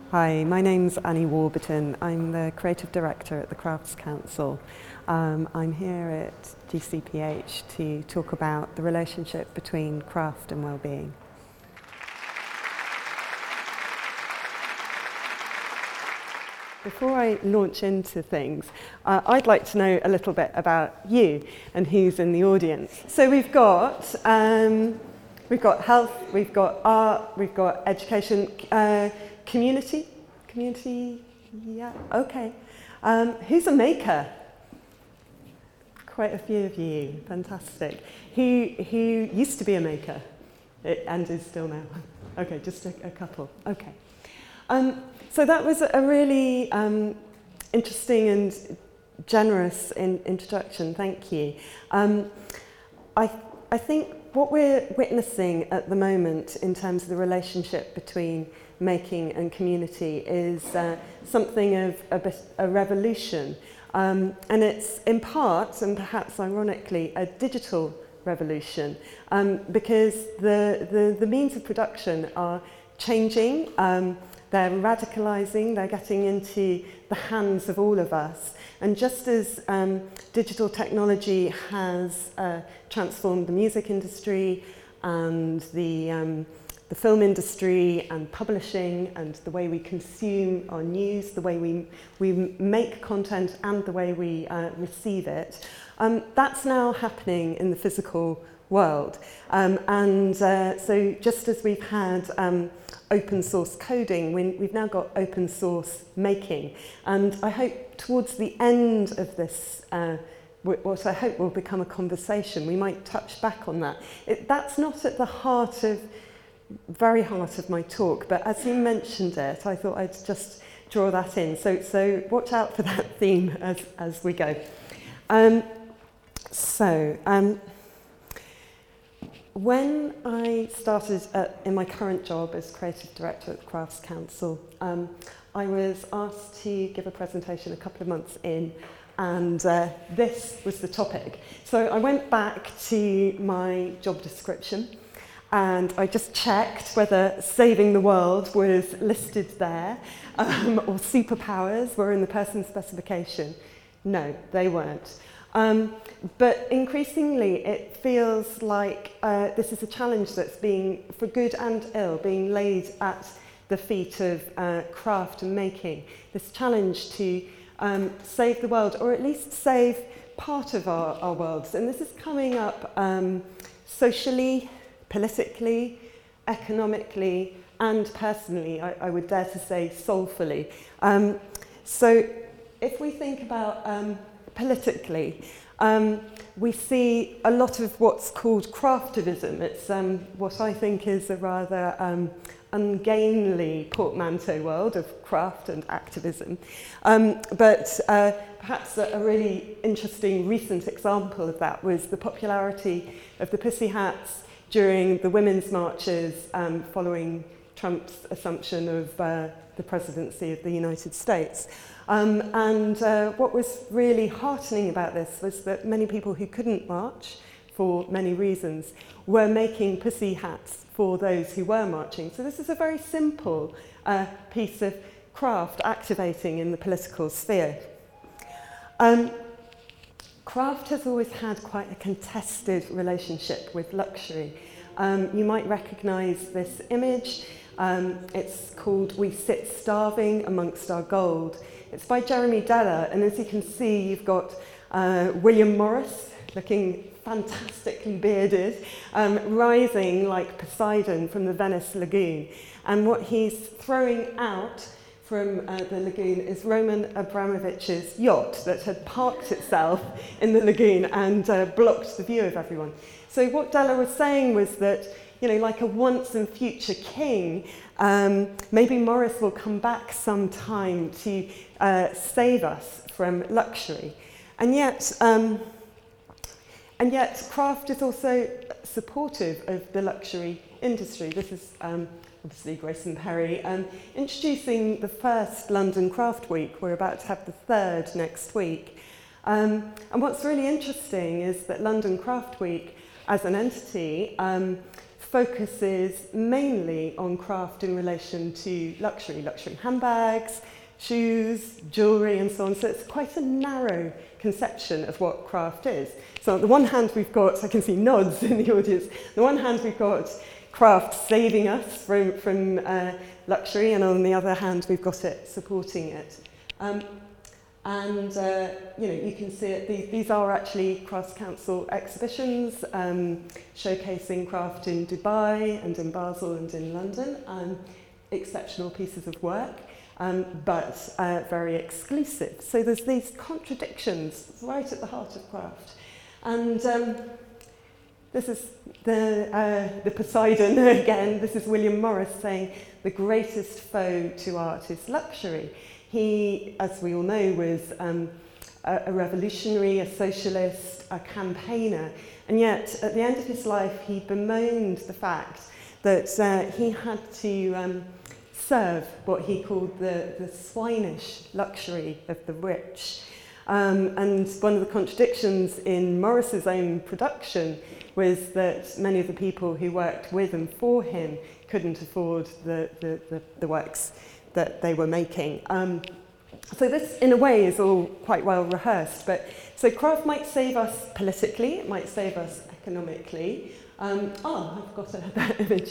Hi, my name's Annie Warburton. I'm the Creative Director at the Crafts Council. I'm here at GCPH to talk about the relationship between craft and well-being. Before I launch into things, I'd like to know a little bit about you and who's in the audience. So we've got health, we've got art, we've got education, community, yeah, okay. Who's a maker? Quite a few of you, fantastic. Who used to be a maker and is still now? Okay, just a couple, okay. So that was a really interesting and generous introduction, thank you. I think what we're witnessing at the moment in terms of the relationship between making and community is something of a revolution. And it's in part, and perhaps ironically, a digital revolution because the means of production are changing. They're radicalising, they're getting into the hands of all of us. And just as digital technology has transformed the music industry and the film industry and publishing and the way we consume our news, the way we make content and the way we receive it, that's now happening in the physical world. So just as we've had open source coding, we've now got open source making. And I hope towards the end of this, what I hope will become a conversation, we might touch back on that. That's not at the very heart of my talk, but as you mentioned it, I thought I'd just draw that in. So watch out for that theme as we go. When I started in my current job as Creative Director at the Crafts Council, I was asked to give a presentation a couple of months in, and this was the topic. So I went back to my job description, and I just checked whether saving the world was listed there, or superpowers were in the person specification. No, they weren't. But increasingly, it feels like this is a challenge that's being, for good and ill, being laid at the feet of craft and making. This challenge to save the world, or at least save part of our worlds. And this is coming up socially, politically, economically, and personally, I would dare to say soulfully. So if we think about politically, we see a lot of what's called craftivism. It's what I think is a rather ungainly portmanteau world of craft and activism. But perhaps a really interesting recent example of that was the popularity of the Pussy Hats during the women's marches following Trump's assumption of the presidency of the United States. What was really heartening about this was that many people who couldn't march, for many reasons, were making pussy hats for those who were marching. So this is a very simple piece of craft activating in the political sphere. Craft has always had quite a contested relationship with luxury. You might recognise this image. It's called We Sit Starving Amongst Our Gold. It's by Jeremy Deller, and as you can see, you've got William Morris, looking fantastically bearded, rising like Poseidon from the Venice lagoon. And what he's throwing out from the lagoon is Roman Abramovich's yacht that had parked itself in the lagoon and blocked the view of everyone. So what Deller was saying was that, you know, like a once and future king, maybe Morris will come back sometime to save us from luxury. And yet craft is also supportive of the luxury industry. This is obviously Grayson Perry introducing the first London Craft Week. We're about to have the third next week. And what's really interesting is that London Craft Week as an entity focuses mainly on craft in relation to luxury handbags, shoes, jewellery and so on. So it's quite a narrow conception of what craft is. So on the one hand we've got, I can see nods in the audience, on the one hand we've got craft saving us from luxury, and on the other hand we've got it supporting it. You can see it. These are actually Crafts Council exhibitions showcasing craft in Dubai and in Basel and in London. Exceptional pieces of work, but very exclusive. So there's these contradictions right at the heart of craft. And this is the Poseidon again. This is William Morris saying the greatest foe to art is luxury. He, as we all know, was a revolutionary, a socialist, a campaigner, and yet at the end of his life he bemoaned the fact that he had to serve what he called the swinish luxury of the rich. And one of the contradictions in Morris's own production was that many of the people who worked with and for him couldn't afford the works that they were making. So this, in a way, is all quite well rehearsed. But so craft might save us politically, it might save us economically. I've got that image.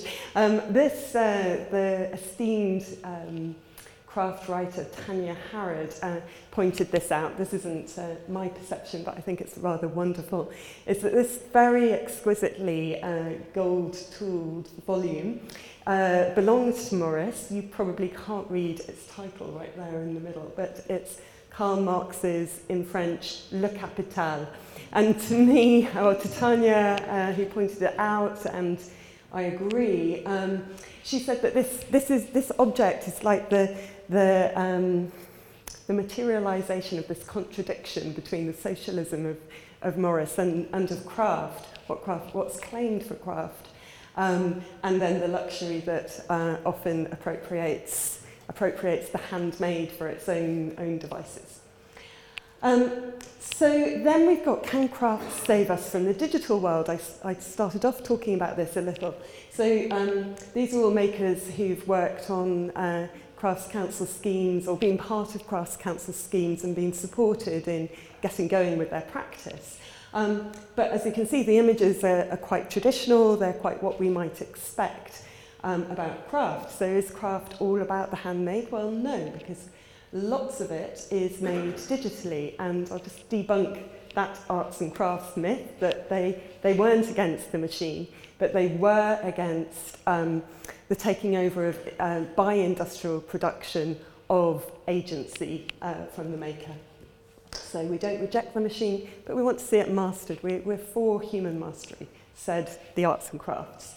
The esteemed craft writer Tanya Harrod pointed this out. This isn't my perception, but I think it's rather wonderful. Is that this very exquisitely gold-tooled volume belongs to Morris. You probably can't read its title right there in the middle, but it's Karl Marx's, in French, Le Capital. And to me, or to Tanya, who pointed it out, and I agree, she said that this object is like the materialization of this contradiction between the socialism of Morris and of craft, what's claimed for craft, and then the luxury that often appropriates the handmade for its own devices. So then we've got, can craft save us from the digital world? I started off talking about this a little. So these are all makers who've worked on Crafts Council schemes or been part of Crafts Council schemes and been supported in getting going with their practice. But as you can see, the images are quite traditional. They're quite what we might expect about craft. So is craft all about the handmade? Well, no, because lots of it is made digitally, and I'll just debunk that arts and crafts myth that they weren't against the machine, but they were against the taking over of by industrial production of agency from the maker. So we don't reject the machine, but we want to see it mastered. We're for human mastery, said the arts and crafts.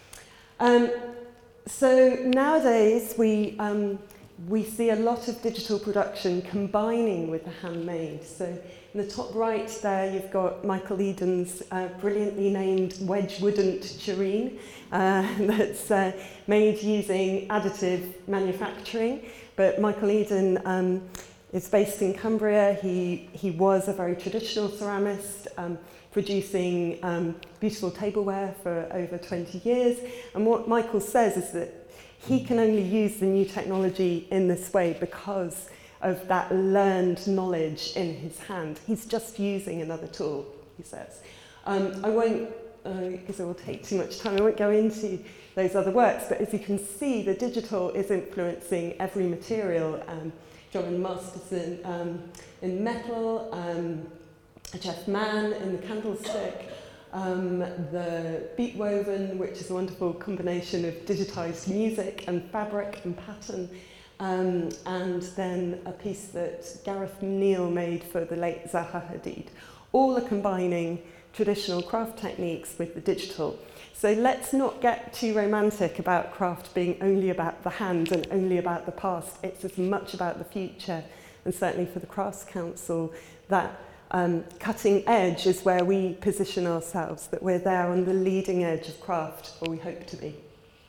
So nowadays we see a lot of digital production combining with the handmade. So in the top right there, you've got Michael Eden's brilliantly named Wedge Wouldn't tureen that's made using additive manufacturing. But Michael Eden is based in Cumbria. He was a very traditional ceramist, producing beautiful tableware for over 20 years. And what Michael says is that he can only use the new technology in this way because of that learned knowledge in his hand. He's just using another tool, he says. I won't, because it will take too much time, I won't go into those other works, but as you can see, the digital is influencing every material. John Masterson in metal, Jeff Mann in the candlestick, the beat woven, which is a wonderful combination of digitized music and fabric and pattern, and then a piece that Gareth Neal made for the late Zaha Hadid. All are combining traditional craft techniques with the digital. So let's not get too romantic about craft being only about the hand and only about the past. It's as much about the future, and certainly for the Crafts Council, that cutting edge is where we position ourselves, that we're there on the leading edge of craft, or we hope to be.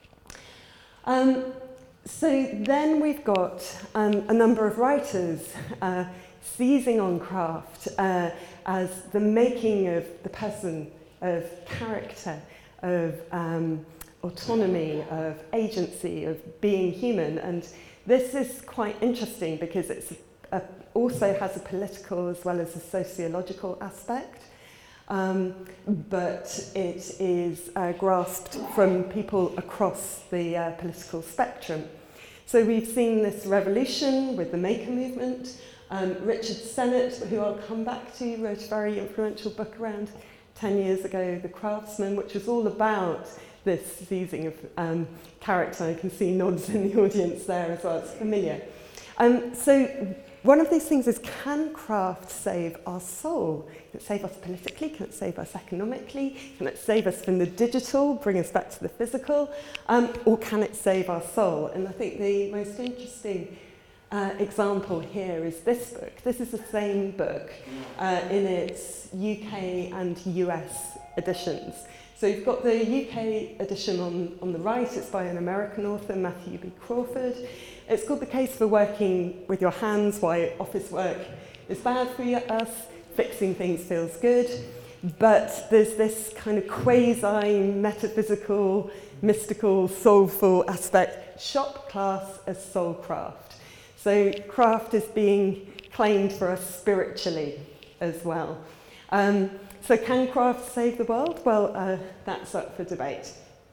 So then we've got a number of writers seizing on craft as the making of the person, of character, of autonomy, of agency, of being human. And this is quite interesting because it's also has a political as well as a sociological aspect. But it is grasped from people across the political spectrum. So we've seen this revolution with the Maker movement. Richard Sennett, who I'll come back to, wrote a very influential book around 10 years ago, The Craftsman, which was all about this seizing of character. I can see nods in the audience there as well, it's familiar. So one of these things is, can craft save our soul? Can it save us politically? Can it save us economically? Can it save us from the digital, bring us back to the physical? Or can it save our soul? And I think the most interesting example here is this book. This is the same book in its UK and US editions. So you've got the UK edition on the right. It's by an American author, Matthew B. Crawford. It's called The Case for Working with Your Hands, Why Office Work is Bad for Us, Fixing Things Feels Good. But there's this kind of quasi-metaphysical, mystical, soulful aspect, shop class as soul craft. So craft is being claimed for us spiritually as well. So can craft save the world? Well, that's up for debate.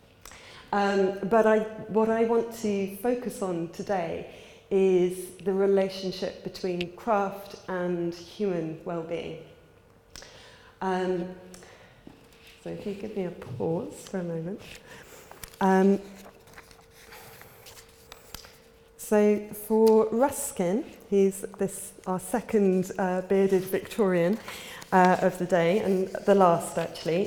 But what I want to focus on today is the relationship between craft and human well-being. So if you give me a pause for a moment. So for Ruskin, he's our second bearded Victorian of the day, and the last actually.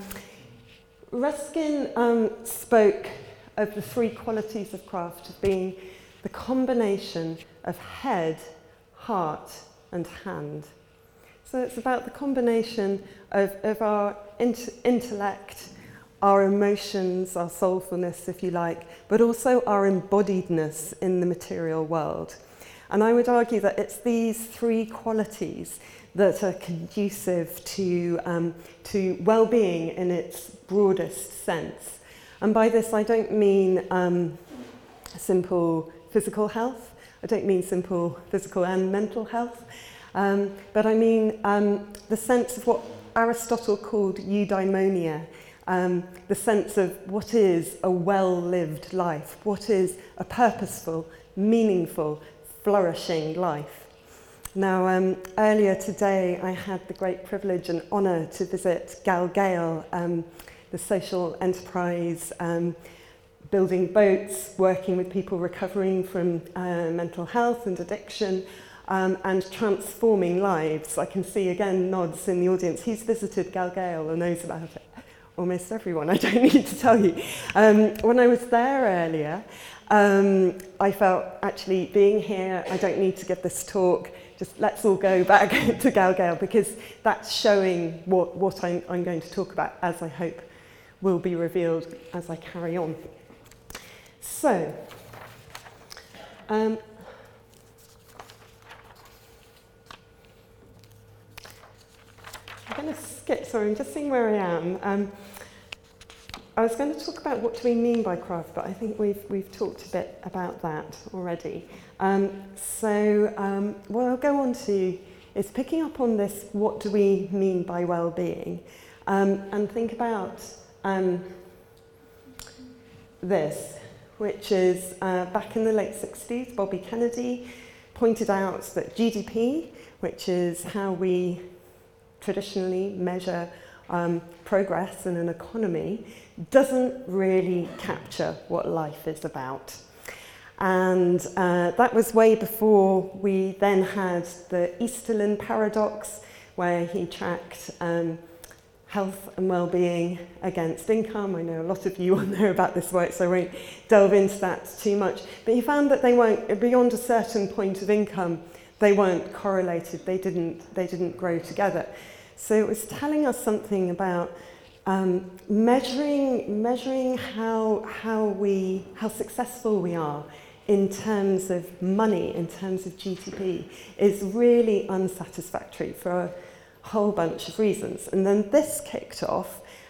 Ruskin spoke of the three qualities of craft as being the combination of head, heart, and hand. So it's about the combination of our intellect, our emotions, our soulfulness, if you like, but also our embodiedness in the material world. And I would argue that it's these three qualities that are conducive to well-being in its broadest sense. And by this, I don't mean simple physical health. I don't mean simple physical and mental health. But I mean the sense of what Aristotle called eudaimonia, the sense of what is a well-lived life, what is a purposeful, meaningful, flourishing life. Now, earlier today, I had the great privilege and honour to visit GalGale, the social enterprise, building boats, working with people recovering from mental health and addiction, and transforming lives. I can see, again, nods in the audience. Who's visited GalGale or knows about it? Almost everyone, I don't need to tell you. When I was there earlier, I felt actually being here, I don't need to give this talk, just let's all go back to GalGale, because that's showing what I'm going to talk about, as I hope will be revealed as I carry on. So, I'm going to skip, sorry, I'm just seeing where I am. I was going to talk about what do we mean by craft, but I think we've talked a bit about that already. What I'll go on to is picking up on this, what do we mean by well-being, and think about this, which is back in the late 60s, Bobby Kennedy pointed out that GDP, which is how we traditionally measure progress in an economy, doesn't really capture what life is about. And that was way before we then had the Easterlin paradox, where he tracked health and well-being against income. I know a lot of you will know about this work, so I won't delve into that too much. But he found that they weren't, beyond a certain point of income, they weren't correlated, they didn't grow together. So it was telling us something about measuring how successful we are in terms of money, in terms of GDP, is really unsatisfactory for a whole bunch of reasons. And then this kicked off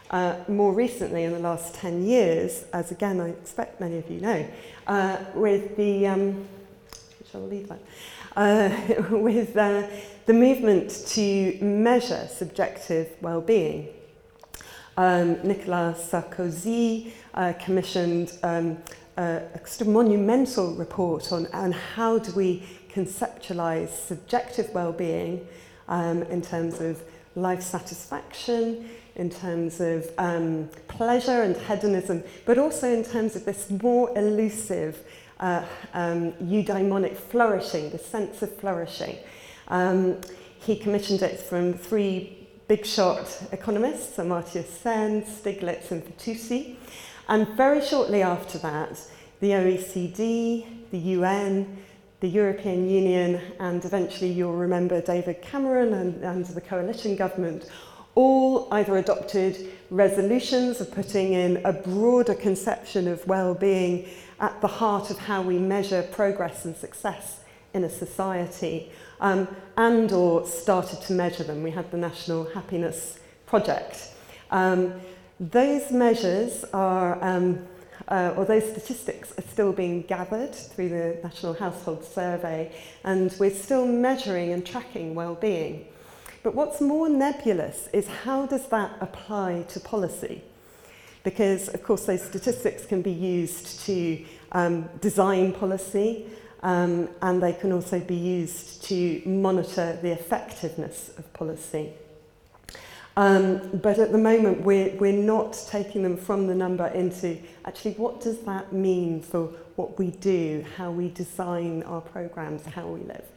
more recently in the last 10 years, as again I expect many of you know, with the, which I'll leave that, with the movement to measure subjective well-being. Nicolas Sarkozy commissioned a sort of monumental report on how do we conceptualize subjective well-being in terms of life satisfaction, in terms of pleasure and hedonism, but also in terms of this more elusive eudaimonic flourishing, the sense of flourishing. He commissioned it from three big-shot economists, Amartya Sen, Stiglitz and Fitoussi. And very shortly after that, the OECD, the UN, the European Union, and eventually you'll remember David Cameron and the coalition government, all either adopted resolutions of putting in a broader conception of well-being at the heart of how we measure progress and success in a society, and or started to measure them. We had the National Happiness Project. Those measures are, or those statistics are still being gathered through the National Household Survey, and we're still measuring and tracking well-being. But what's more nebulous is how does that apply to policy? Because, of course, those statistics can be used to design policy, and they can also be used to monitor the effectiveness of policy. But at the moment, we're not taking them from the number into actually what does that mean for what we do, how we design our programs, how we live.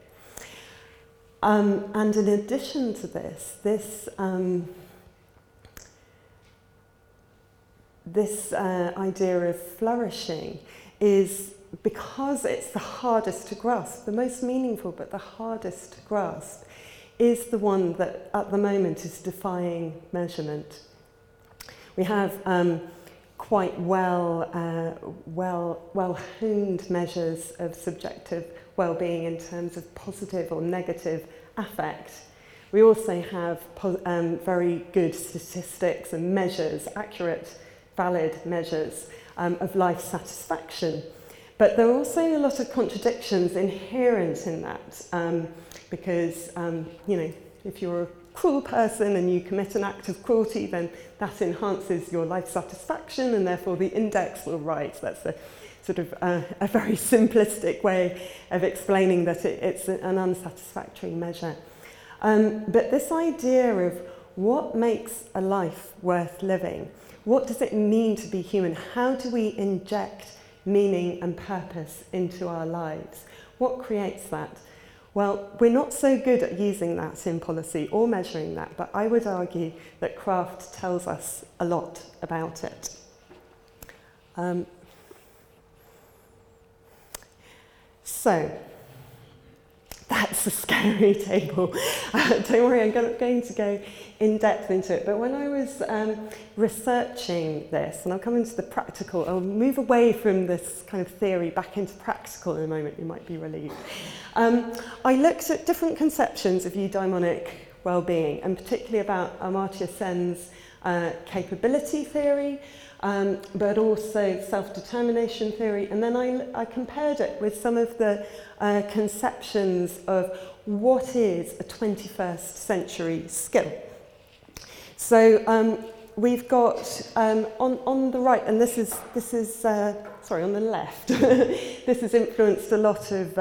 And in addition to this idea of flourishing is, because it's the hardest to grasp, the most meaningful but the hardest to grasp, is the one that at the moment is defying measurement. We have quite well-honed measures of subjective well-being in terms of positive or negative affect. We also have very good statistics and measures, accurate, valid measures of life satisfaction. But there are also a lot of contradictions inherent in that, because, you know, if you're a cruel person and you commit an act of cruelty, then that enhances your life satisfaction and therefore the index will rise. That's a sort of a very simplistic way of explaining that it's an unsatisfactory measure. But this idea of what makes a life worth living, what does it mean to be human? How do we inject meaning and purpose into our lives? What creates that? Well, we're not so good at using that in policy or measuring that, but I would argue that craft tells us a lot about it. So, that's a scary table. Don't worry, I'm going to go in depth into it. But when I was researching this, and I'll come into the practical, I'll move away from this kind of theory back into practical in a moment, you might be relieved. I looked at different conceptions of eudaimonic well-being, and particularly about Amartya Sen's capability theory, but also self-determination theory, and then I compared it with some of the conceptions of what is a 21st century skill. So we've got on the right, and this is sorry, on the left. This has influenced a lot of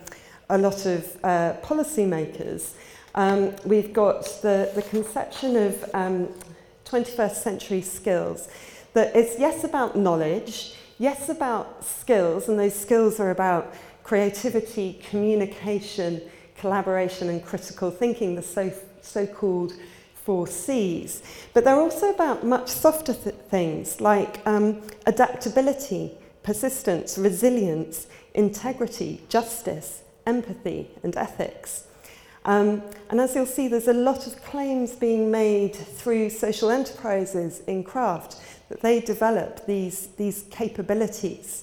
policymakers. We've got the conception of 21st century skills. That it's yes about knowledge, yes about skills, and those skills are about creativity, communication, collaboration, and critical thinking, the so-called 4 Cs. But they're also about much softer things like adaptability, persistence, resilience, integrity, justice, empathy, and ethics. And as you'll see, there's a lot of claims being made through social enterprises in craft that they develop these capabilities.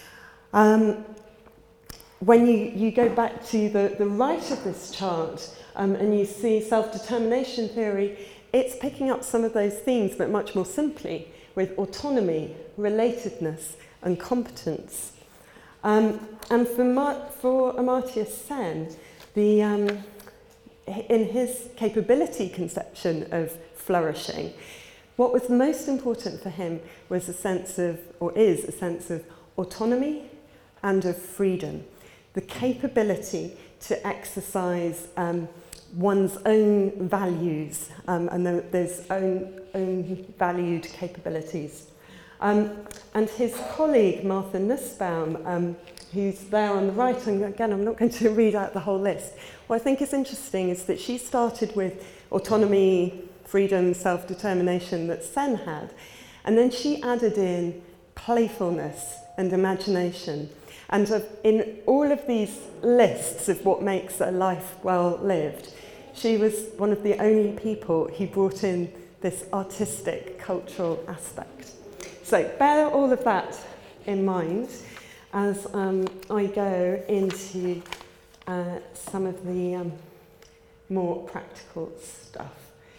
When you go back to the right of this chart and you see self-determination theory, it's picking up some of those themes, but much more simply, with autonomy, relatedness, and competence. And for Amartya Sen, in his capability conception of flourishing, what was most important for him was a sense of, or is a sense of, autonomy and of freedom. The capability to exercise one's own values and those own valued capabilities. And his colleague, Martha Nussbaum, who's there on the right, and again, I'm not going to read out the whole list. What I think is interesting is that she started with autonomy, freedom, self-determination that Sen had, and then she added in playfulness and imagination. And in all of these lists of what makes a life well lived, she was one of the only people who brought in this artistic, cultural aspect. So bear all of that in mind as I go into some of the more practical stuff.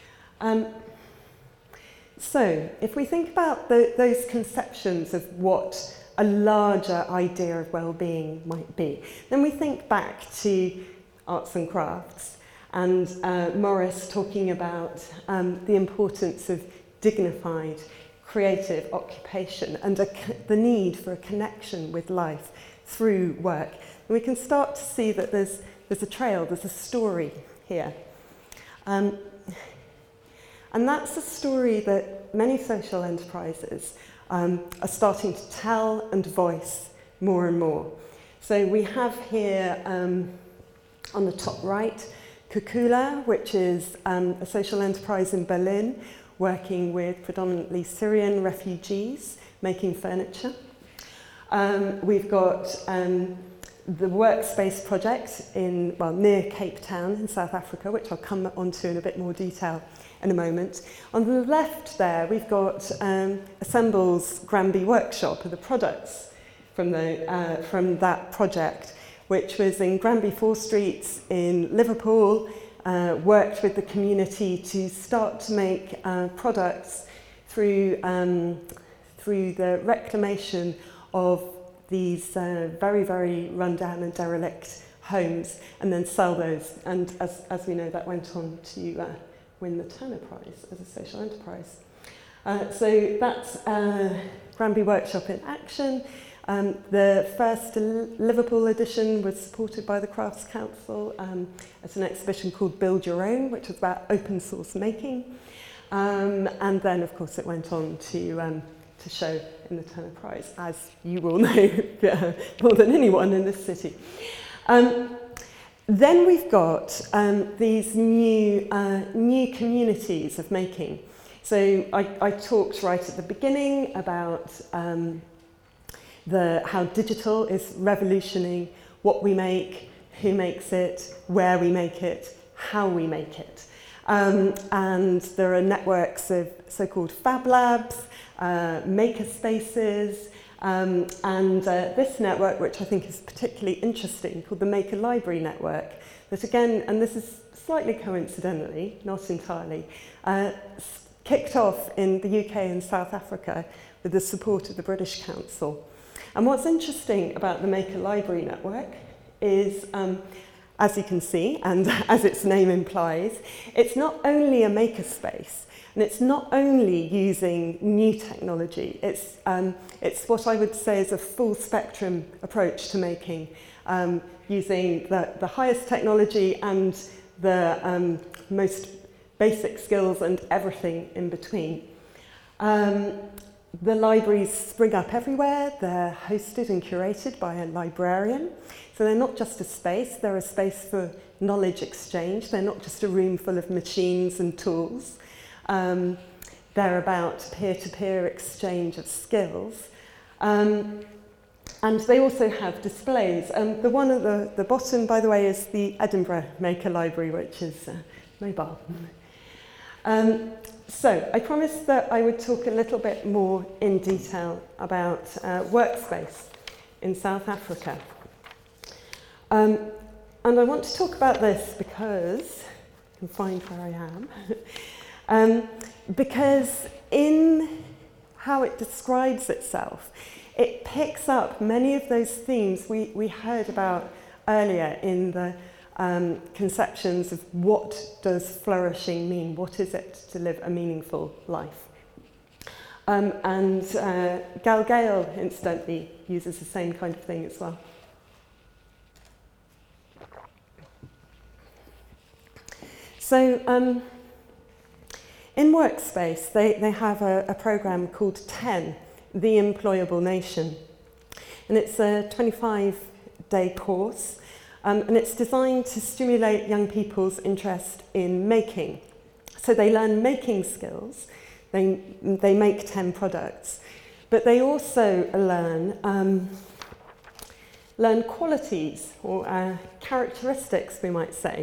So if we think about those conceptions of what a larger idea of well-being might be, then we think back to arts and crafts and Morris talking about the importance of dignified, creative occupation and the need for a connection with life through work. And we can start to see that there's a trail, there's a story here. And that's a story that many social enterprises are starting to tell and voice more and more. So we have here on the top right, Kukula, which is a social enterprise in Berlin working with predominantly Syrian refugees making furniture. We've got the Workspace project near Cape Town in South Africa, which I'll come onto in a bit more detail in a moment. On the left there, we've got Assemble's Granby workshop of the products from that project, which was in Granby 4 Streets in Liverpool, worked with the community to start to make products through the reclamation of these very, very run-down and derelict homes, and then sell those. And as we know, that went on to win the Turner Prize as a social enterprise. So that's Granby Workshop in action. The first Liverpool edition was supported by the Crafts Council as an exhibition called Build Your Own, which was about open source making. And then, of course, it went on to show in the Turner Prize, as you will know more than anyone in this city. Then we've got these new communities of making. So I talked right at the beginning about how digital is revolutioning what we make, who makes it, where we make it, how we make it. And there are networks of so-called Fab Labs, maker spaces, and this network, which I think is particularly interesting, called the Maker Library Network, that again, and this is slightly coincidentally, not entirely, kicked off in the UK and South Africa with the support of the British Council. And what's interesting about the Maker Library Network is, as you can see, and as its name implies, it's not only a maker space, and it's not only using new technology, it's what I would say is a full spectrum approach to making, using the highest technology and the most basic skills and everything in between. The libraries spring up everywhere. They're hosted and curated by a librarian. So they're not just a space, they're a space for knowledge exchange. They're not just a room full of machines and tools. They're about peer-to-peer exchange of skills. And they also have displays. The one at the bottom, by the way, is the Edinburgh Maker Library, which is mobile. So I promised that I would talk a little bit more in detail about Workspace in South Africa. And I want to talk about this because, I can find where I because in how it describes itself, it picks up many of those themes we heard about earlier in the conceptions of what does flourishing mean, what is it to live a meaningful life. Gal Gale, incidentally, uses the same kind of thing as well. So in Workspace, they have a program called 10, The Employable Nation. And it's a 25-day course, and it's designed to stimulate young people's interest in making. So they learn making skills, they make 10 products, but they also learn qualities or characteristics, we might say.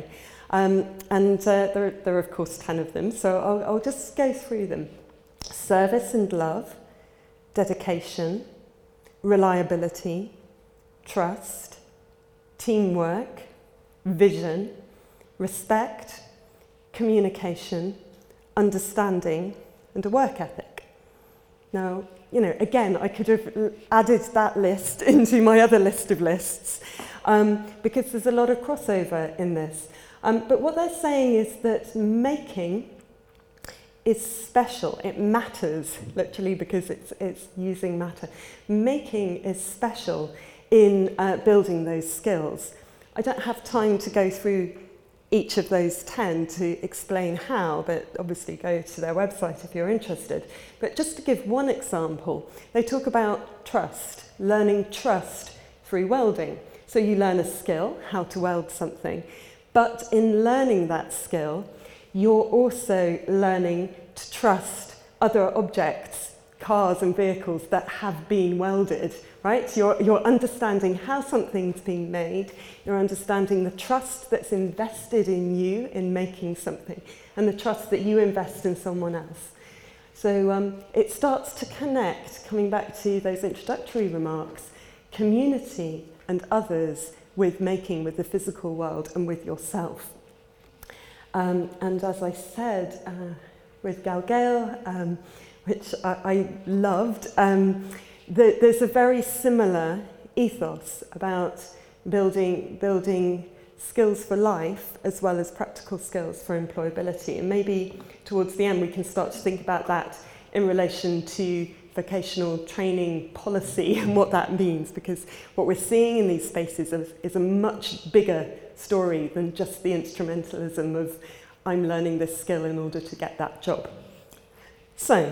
There are, of course, 10 of them, so I'll just go through them. Service and love, dedication, reliability, trust, teamwork, vision, respect, communication, understanding, and a work ethic. Now, again, I could have added that list into my other list of lists because there's a lot of crossover in this. But what they're saying is that making is special. It matters, literally, because it's using matter. Making is special in building those skills. I don't have time to go through each of those 10 to explain how, but obviously go to their website if you're interested. But just to give one example, they talk about trust, learning trust through welding. So you learn a skill, how to weld something, but in learning that skill, you're also learning to trust other objects, cars and vehicles that have been welded, right? You're understanding how something's being made, you're understanding the trust that's invested in you in making something, and the trust that you invest in someone else. So it starts to connect, coming back to those introductory remarks, community and others with making, with the physical world and with yourself. And as I said, with Gal Gale, which I loved, there's a very similar ethos about building skills for life as well as practical skills for employability. And maybe towards the end we can start to think about that in relation to vocational training policy and what that means, because what we're seeing in these spaces is a much bigger story than just the instrumentalism of I'm learning this skill in order to get that job. So,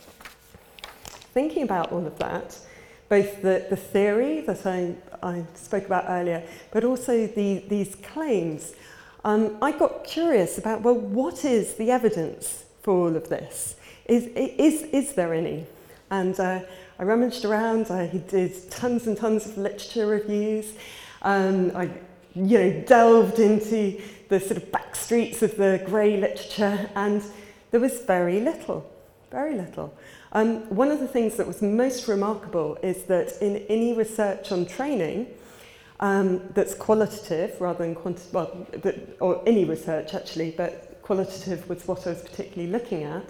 thinking about all of that, both the theory that I spoke about earlier, but also these claims, I got curious about, well, what is the evidence for all of this? Is there any? And I rummaged around, I did tons and tons of literature reviews, I delved into the sort of back streets of the grey literature, and there was very little. One of the things that was most remarkable is that in any research on training that's qualitative rather than quantitative, or any research actually, but qualitative was what I was particularly looking at,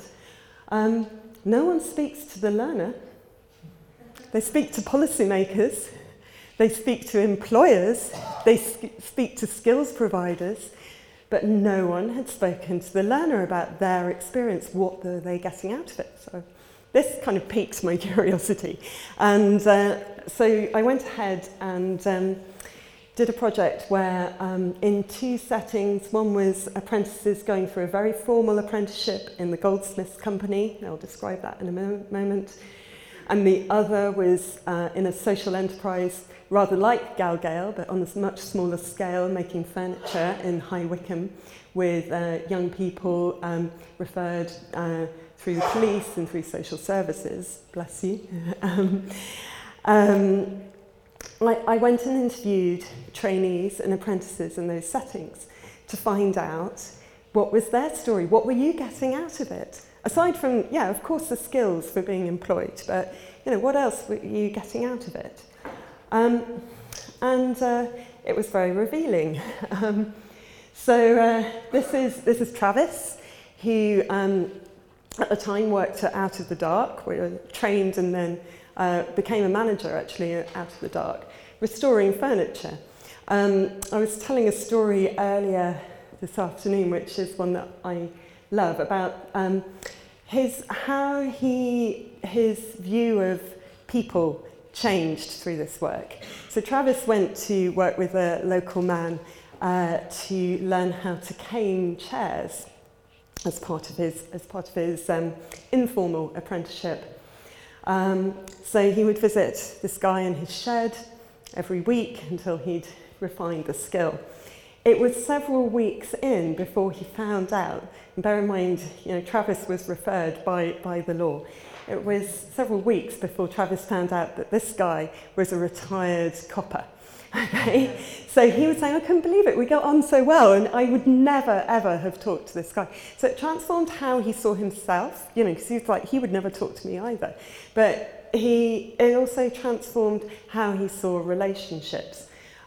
no one speaks to the learner. They speak to policymakers, they speak to employers, they speak to skills providers, but no one had spoken to the learner about their experience, what are they getting out of it. So this kind of piqued my curiosity. And so I went ahead and did a project where in two settings, one was apprentices going through a very formal apprenticeship in the Goldsmiths Company, I'll describe that in a moment, and the other was in a social enterprise rather like Gal Gale, but on a much smaller scale, making furniture in High Wycombe with young people referred through the police and through social services, bless you. I went and interviewed trainees and apprentices in those settings to find out what was their story, what were you getting out of it? Aside from, yeah, of course, the skills for being employed, but what else were you getting out of it? It was very revealing. So this is Travis. who at the time worked at Out of the Dark, where he trained and then became a manager actually at Out of the Dark, restoring furniture. I was telling a story earlier this afternoon, which is one that I love, about his view of people changed through this work. So Travis went to work with a local man to learn how to cane chairs as part of his informal apprenticeship. So he would visit this guy in his shed every week until he'd refined the skill. It was several weeks in before he found out, and bear in mind, Travis was referred by the law. It was several weeks before Travis found out that this guy was a retired copper. Okay, so he was saying, I couldn't believe it, we got on so well, and I would never ever have talked to this guy. So it transformed how he saw himself, because he was like, he would never talk to me either. But it also transformed how he saw relationships.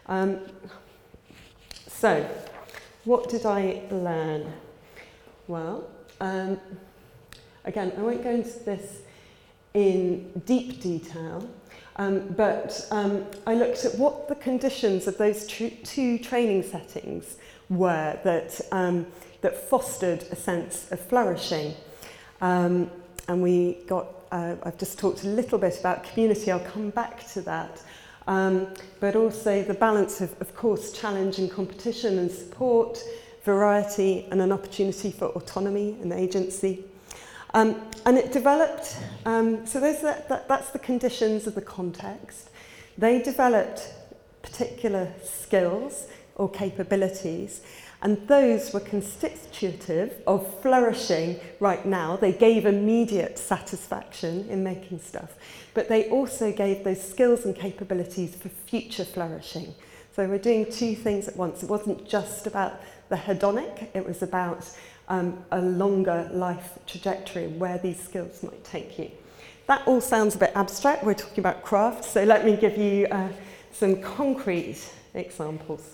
So, what did I learn? Well, again, I won't go into this in deep detail, but I looked at what the conditions of those two training settings were that fostered a sense of flourishing. And we got, I've just talked a little bit about community, I'll come back to that. But also the balance of course, challenge and competition and support, variety and an opportunity for autonomy and agency. And it developed, so that's the conditions of the context. They developed particular skills or capabilities, and those were constitutive of flourishing right now. They gave immediate satisfaction in making stuff, but they also gave those skills and capabilities for future flourishing. So we're doing two things at once. It wasn't just about the hedonic, it was about a longer life trajectory where these skills might take you. That all sounds a bit abstract. We're talking about craft, so let me give you some concrete examples.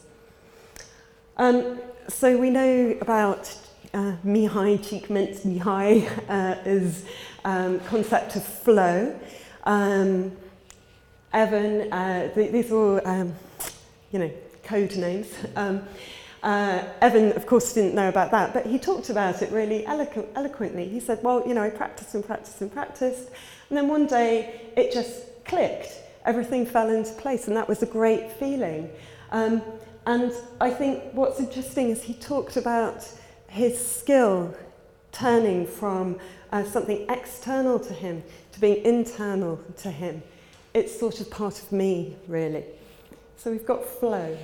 So we know about Mihai Csikszentmihalyi's concept of flow. Evan, these are all, code names. Evan, of course, didn't know about that, but he talked about it really eloquently. He said, well, I practiced and practiced and practiced, and then one day it just clicked. Everything fell into place, and that was a great feeling. And I think what's interesting is he talked about his skill turning from something external to him to being internal to him. It's sort of part of me, really. So we've got flow.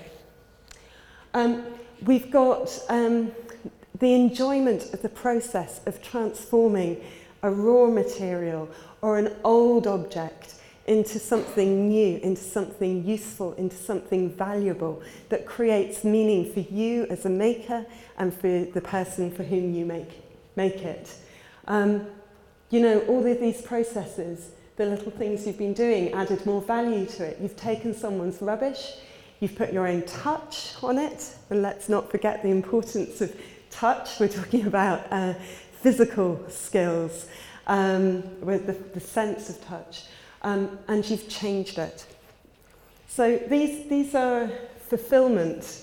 We've got the enjoyment of the process of transforming a raw material or an old object into something new, into something useful, into something valuable that creates meaning for you as a maker and for the person for whom you make it. All of these processes, the little things you've been doing added more value to it. You've taken someone's rubbish, you've put your own touch on it, and let's not forget the importance of touch. We're talking about physical skills with the sense of touch. And you've changed it. So these are fulfillment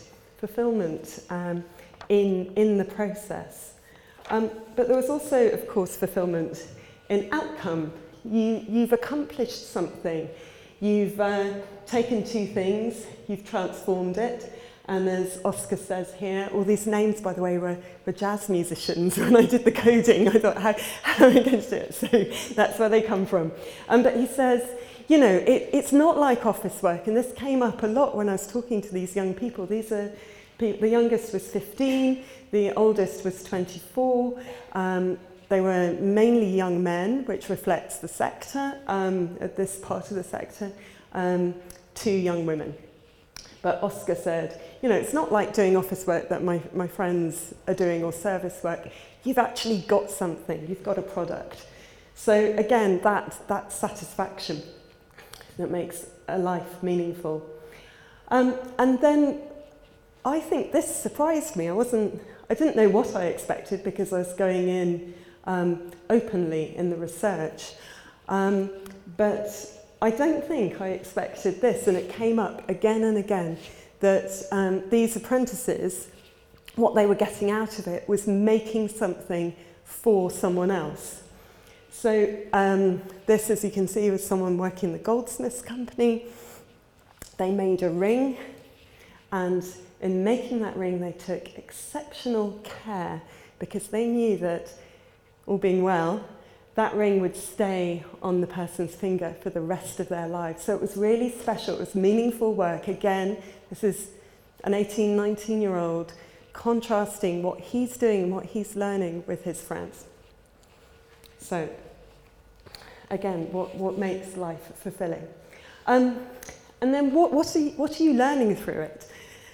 in the process. But there was also, of course, fulfillment in outcome. You've accomplished something. You've taken two things, you've transformed it, and as Oscar says here, all these names, by the way, were jazz musicians. When I did the coding, I thought, how am I going to do it? So that's where they come from. But he says, it's not like office work, and this came up a lot when I was talking to these young people. The youngest was 15, the oldest was 24. They were mainly young men, which reflects the sector, at this part of the sector, 2 young women. But Oscar said, it's not like doing office work that my friends are doing or service work. You've actually got something, you've got a product. So again, that satisfaction that makes a life meaningful. And then I think this surprised me. I didn't know what I expected because I was going in openly in the research. But I don't think I expected this, and it came up again and again, that these apprentices, what they were getting out of it was making something for someone else. So this, as you can see, was someone working in the goldsmiths company. They made a ring, and in making that ring they took exceptional care because they knew that, all being well, that ring would stay on the person's finger for the rest of their lives. So it was really special, it was meaningful work. Again, this is an 18, 19-year-old contrasting what he's doing and what he's learning with his friends. So, again, what makes life fulfilling? And then what are you learning through it?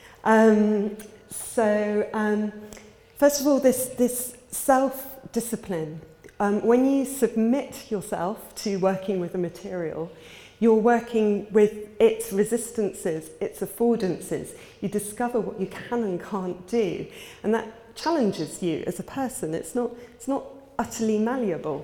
First of all, this self-discipline. When you submit yourself to working with a material, you're working with its resistances, its affordances. You discover what you can and can't do, and that challenges you as a person. It's not utterly malleable.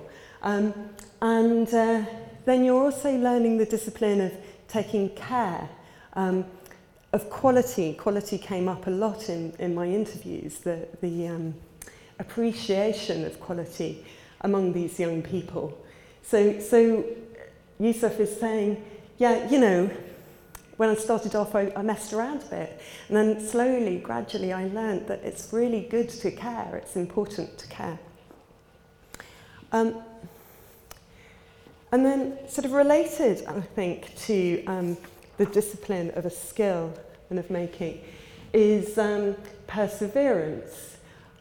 Then you're also learning the discipline of taking care, of quality. Quality came up a lot in my interviews, the appreciation of quality among these young people. So Yusuf is saying, yeah, you know, when I started off, I messed around a bit. And then slowly, gradually, I learned that it's really good to care. It's important to care. And then sort of related, I think, to the discipline of a skill and of making is perseverance.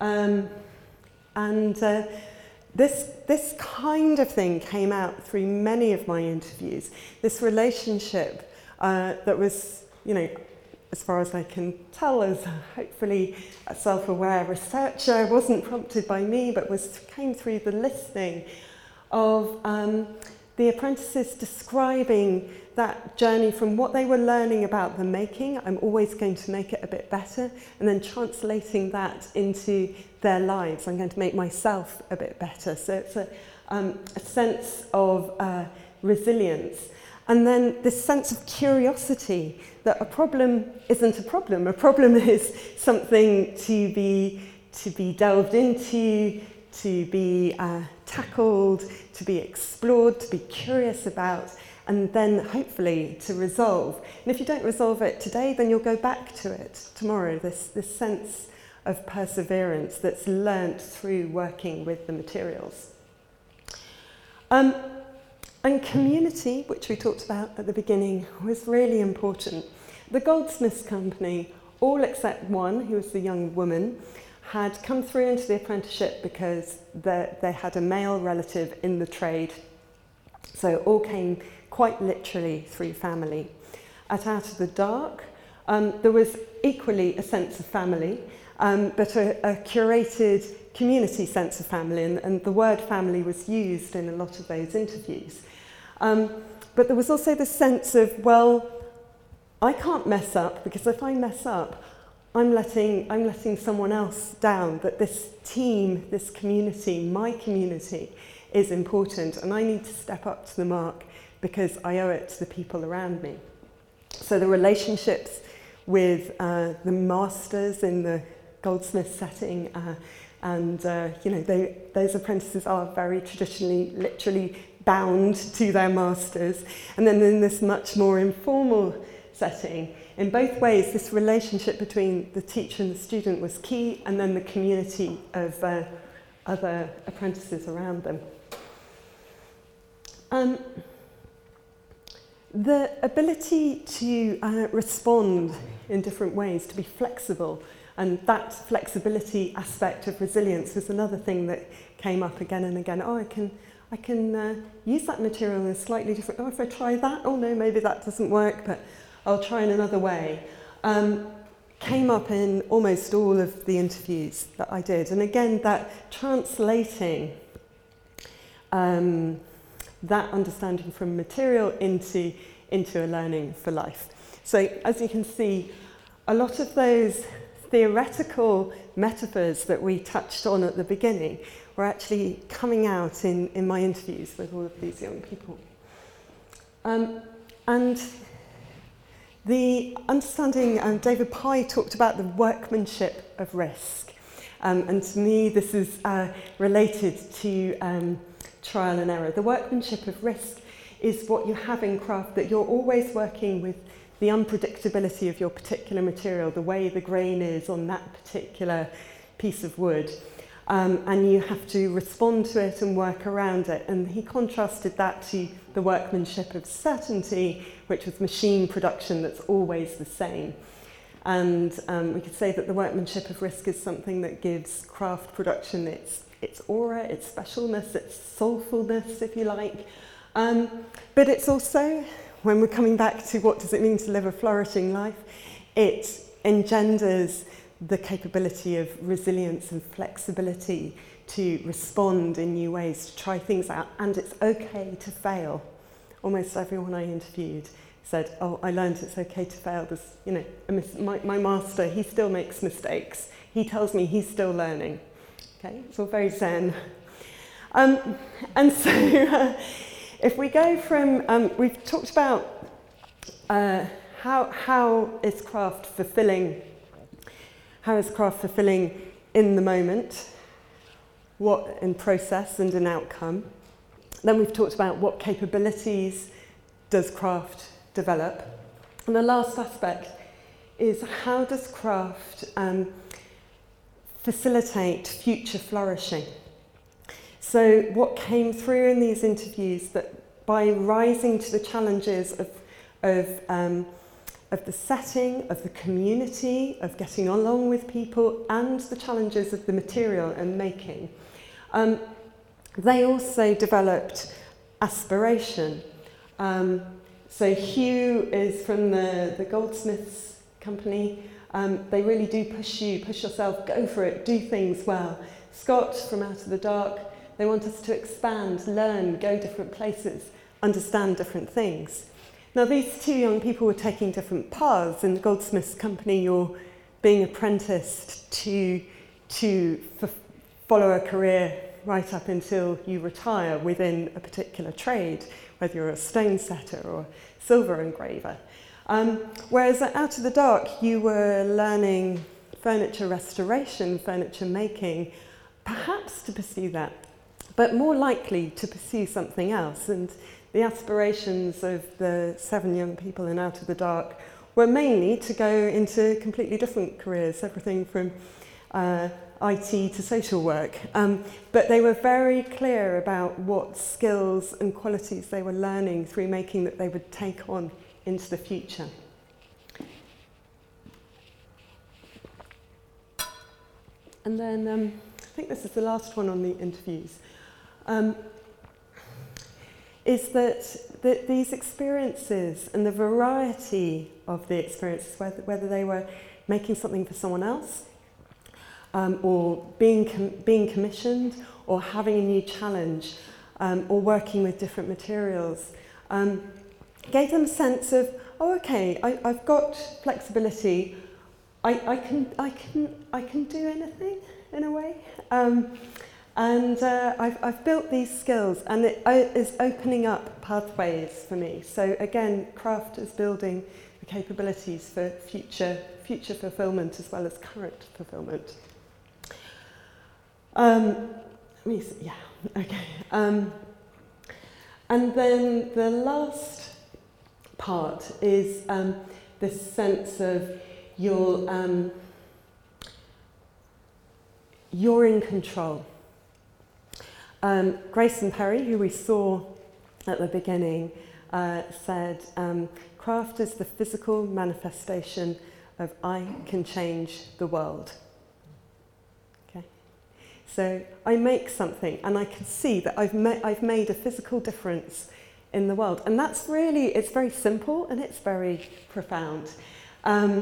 This kind of thing came out through many of my interviews. This relationship that was, you know, as far as I can tell, as hopefully a self-aware researcher, wasn't prompted by me, but came through the listening of the apprentices describing that journey from what they were learning about the making, I'm always going to make it a bit better, and then translating that into their lives. I'm going to make myself a bit better. So it's a sense of resilience. And then this sense of curiosity, that a problem isn't a problem. A problem is something to be delved into, to be tackled, to be explored, to be curious about, and then hopefully to resolve. And if you don't resolve it today, then you'll go back to it tomorrow, this sense of perseverance that's learnt through working with the materials. And community, which we talked about at the beginning, was really important. The Goldsmiths Company, all except one, who was the young woman, had come through into the apprenticeship because they had a male relative in the trade. So it all came quite literally through family. At Out of the Dark, there was equally a sense of family, but a curated community sense of family, and the word family was used in a lot of those interviews. But there was also the sense of, well, I can't mess up, because if I mess up, I'm letting someone else down, that this team, this community, my community is important, and I need to step up to the mark because I owe it to the people around me. So the relationships with the masters in the goldsmith setting, those apprentices are very traditionally, literally bound to their masters. And then in this much more informal setting, in both ways, this relationship between the teacher and the student was key, and then the community of other apprentices around them. The ability to respond in different ways, to be flexible, and that flexibility aspect of resilience was another thing that came up again and again. Oh, I can use that material in a slightly different. Oh, if I try that, oh no, maybe that doesn't work, but I'll try in another way. Came up in almost all of the interviews that I did, and again, that translating that understanding from material into a learning for life. So as you can see, a lot of those theoretical metaphors that we touched on at the beginning were actually coming out in my interviews with all of these young people. And the understanding, David Pye talked about the workmanship of risk. And to me, this is related to trial and error. The workmanship of risk is what you have in craft, that you're always working with the unpredictability of your particular material, the way the grain is on that particular piece of wood. And you have to respond to it and work around it. And he contrasted that to the workmanship of certainty, which was machine production that's always the same. And we could say that the workmanship of risk is something that gives craft production its aura, its specialness, its soulfulness, if you like. But it's also, when we're coming back to what does it mean to live a flourishing life, it engenders the capability of resilience and flexibility to respond in new ways, to try things out, and it's okay to fail. Almost everyone I interviewed said, oh, I learned it's okay to fail. There's, you know, my master, he still makes mistakes. He tells me he's still learning. Okay, it's all very zen. And so if we go from, we've talked about how is craft fulfilling in the moment, what in process and in outcome. Then we've talked about what capabilities does craft develop. And the last aspect is how does craft facilitate future flourishing? So what came through in these interviews, that by rising to the challenges of the setting, of the community, of getting along with people, and the challenges of the material and making, they also developed aspiration. So Hugh is from the Goldsmiths company. They really do push yourself, go for it, do things well. Scott from Out of the Dark, they want us to expand, learn, go different places, understand different things. Now these two young people were taking different paths. In the Goldsmiths company, you're being apprenticed to follow a career right up until you retire within a particular trade, whether you're a stone setter or silver engraver. Whereas at Out of the Dark, you were learning furniture restoration, furniture making, perhaps to pursue that, but more likely to pursue something else. And the aspirations of the 7 young people in Out of the Dark were mainly to go into completely different careers, everything from IT to social work. But they were very clear about what skills and qualities they were learning through making that they would take on into the future. And then I think this is the last one on the interviews, is that these experiences and the variety of the experiences, whether they were making something for someone else, or being commissioned, or having a new challenge, or working with different materials, gave them a sense of, oh, okay, I've got flexibility. I can do anything in a way, and I've built these skills, and it is opening up pathways for me. So again, craft is building the capabilities for future fulfilment as well as current fulfilment. Let me see, yeah, okay. And then the last part is this sense of you're in control. Grayson Perry, who we saw at the beginning, said, craft is the physical manifestation of I can change the world. So I make something and I can see that I've made a physical difference in the world. And that's really, it's very simple and it's very profound. And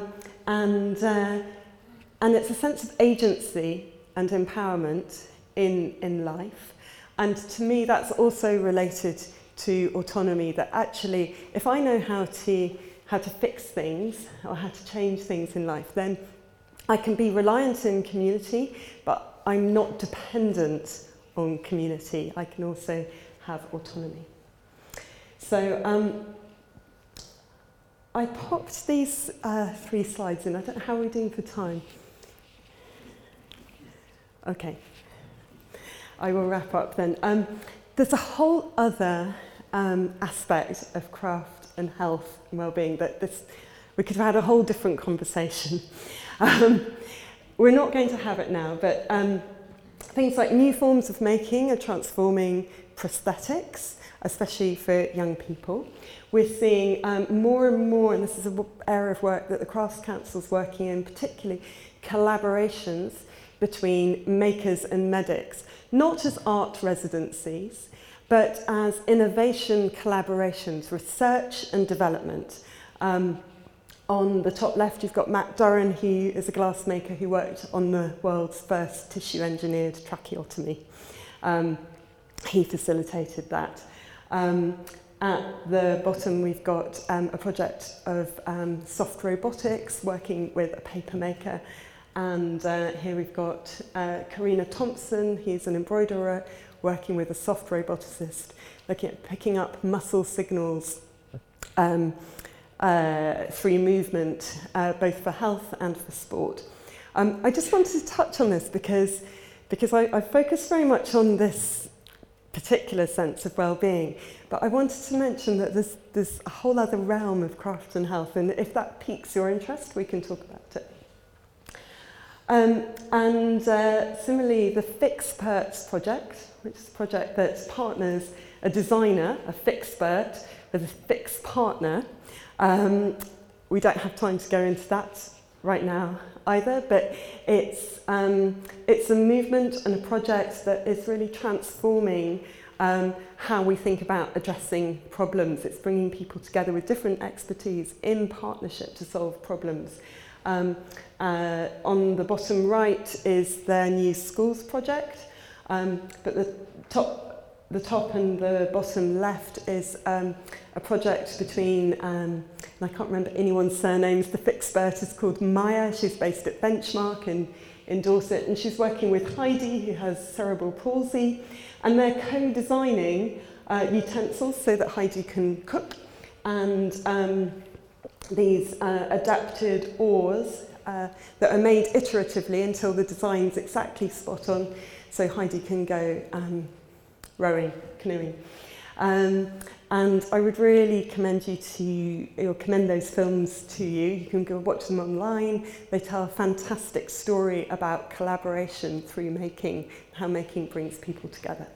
it's a sense of agency and empowerment in life. And to me, that's also related to autonomy, that actually, if I know how to fix things or how to change things in life, then I can be reliant in community, but I'm not dependent on community. I can also have autonomy. So I popped these 3 slides in. I don't know how we're doing for time. Okay. I will wrap up then. There's a whole other aspect of craft and health and well-being that we could have had a whole different conversation. We're not going to have it now, but things like new forms of making are transforming prosthetics, especially for young people. We're seeing more and more, and this is an area of work that the Crafts Council is working in, particularly collaborations between makers and medics, not as art residencies, but as innovation collaborations, research and development. On the top left, you've got Matt Durran, who is a glassmaker who worked on the world's first tissue-engineered tracheotomy. He facilitated that. At the bottom, we've got a project of soft robotics, working with a paper maker. And here we've got Karina Thompson, he's an embroiderer, working with a soft roboticist, looking at picking up muscle signals through movement, both for health and for sport. I just wanted to touch on this because I focused very much on this particular sense of well-being, but I wanted to mention that there's a whole other realm of craft and health, and if that piques your interest, we can talk about it. Similarly, the Fixperts project, which is a project that partners a designer, a Fixpert, with a fixed partner. We don't have time to go into that right now either, but it's a movement and a project that is really transforming how we think about addressing problems. It's bringing people together with different expertise in partnership to solve problems. On the bottom right is their new schools project, but the top and the bottom left is a project between, and I can't remember anyone's surnames, the Fixpert is called Maya, she's based at Benchmark in Dorset, and she's working with Heidi, who has cerebral palsy, and they're co-designing utensils so that Heidi can cook, and these adapted oars that are made iteratively until the design's exactly spot on, so Heidi can go rowing, canoeing. And I would really commend those films to you. You can go watch them online. They tell a fantastic story about collaboration through making, how making brings people together.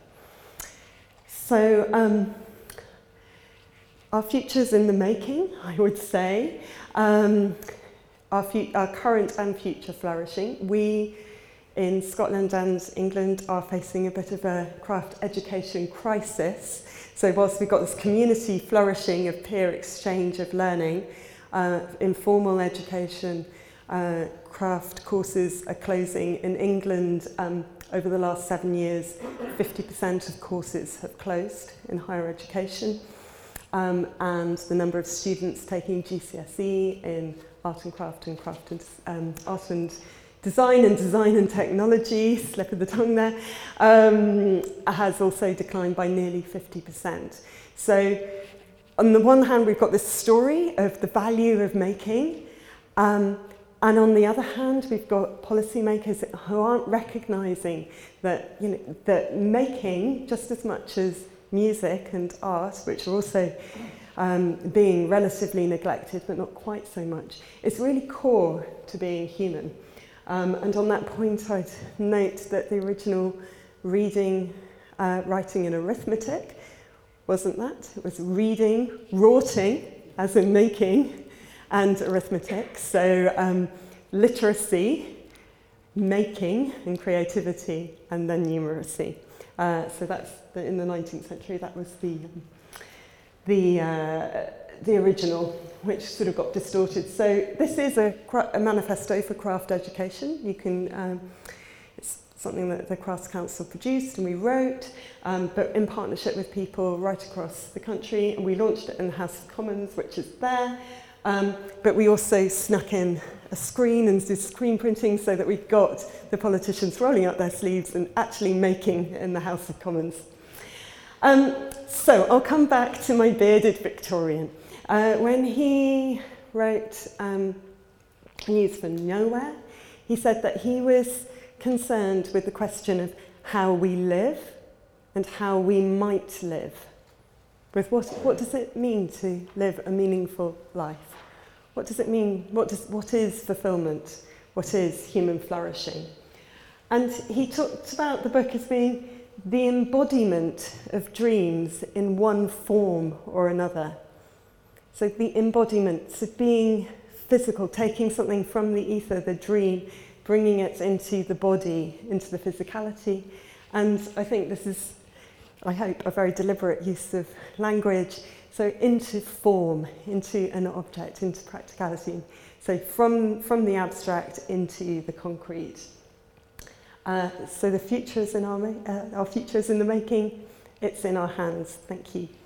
So our future's in the making, I would say. Our current and future flourishing. We in Scotland and England are facing a bit of a craft education crisis. So whilst we've got this community flourishing of peer exchange of learning, informal education, craft courses are closing. In England, over the last 7 years, 50% of courses have closed in higher education. And the number of students taking GCSE in art and craft and art and design and technology, slip of the tongue there, has also declined by nearly 50%. So on the one hand, we've got this story of the value of making, and on the other hand, we've got policymakers who aren't recognising that, that making, just as much as music and art, which are also being relatively neglected, but not quite so much, is really core to being human. And on that point, I'd note that the original reading, writing and arithmetic wasn't that. It was reading, wroughting, as in making, and arithmetic. So literacy, making and creativity, and then numeracy. So that's in the 19th century. That was the original, which sort of got distorted. So this is a manifesto for craft education. You can, it's something that the Crafts Council produced and we wrote, but in partnership with people right across the country. And we launched it in the House of Commons, which is there. But we also snuck in a screen and did screen printing so that we got the politicians rolling up their sleeves and actually making in the House of Commons. So I'll come back to my bearded Victorian. When he wrote News from Nowhere, he said that he was concerned with the question of how we live and how we might live. With what does it mean to live a meaningful life? What does it mean? What is fulfillment? What is human flourishing? And he talked about the book as being the embodiment of dreams in one form or another. So the embodiment of being physical, taking something from the ether, the dream, bringing it into the body, into the physicality. And I think this is, I hope, a very deliberate use of language. So into form, into an object, into practicality. So from the abstract into the concrete. So the future is in our future is in the making. It's in our hands. Thank you.